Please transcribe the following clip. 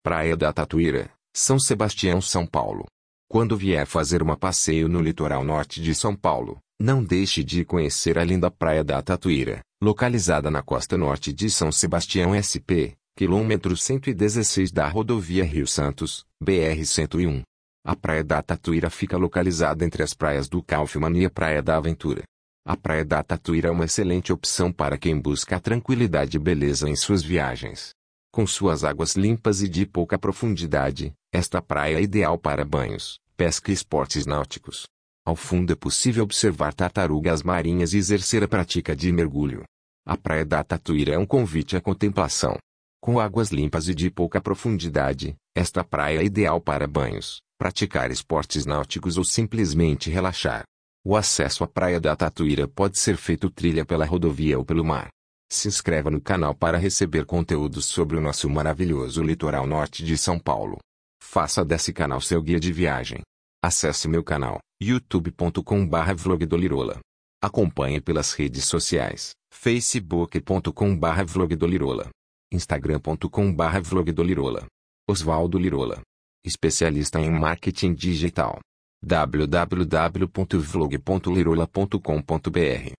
Praia da Tatuíra, São Sebastião, São Paulo. Quando vier fazer um passeio no litoral norte de São Paulo, não deixe de conhecer a linda Praia da Tatuíra, localizada na costa norte de São Sebastião SP, quilômetro 116 da rodovia Rio Santos, BR-101. A Praia da Tatuíra fica localizada entre as praias do Kaufmann e a Praia da Aventura. A Praia da Tatuíra é uma excelente opção para quem busca a tranquilidade e beleza em suas viagens. Com suas águas limpas e de pouca profundidade, esta praia é ideal para banhos, pesca e esportes náuticos. Ao fundo é possível observar tartarugas marinhas e exercer a prática de mergulho. A Praia da Tatuíra é um convite à contemplação. Com águas limpas e de pouca profundidade, esta praia é ideal para banhos, praticar esportes náuticos ou simplesmente relaxar. O acesso à Praia da Tatuíra pode ser feito trilha pela rodovia ou pelo mar. Se inscreva no canal para receber conteúdos sobre o nosso maravilhoso litoral norte de São Paulo. Faça desse canal seu guia de viagem. Acesse meu canal, youtube.com/vlogdolirola. Acompanhe pelas redes sociais, facebook.com/vlogdolirola, instagram.com/vlogdolirola. Oswaldo Lirola, especialista em marketing digital. www.vlog.lirola.com.br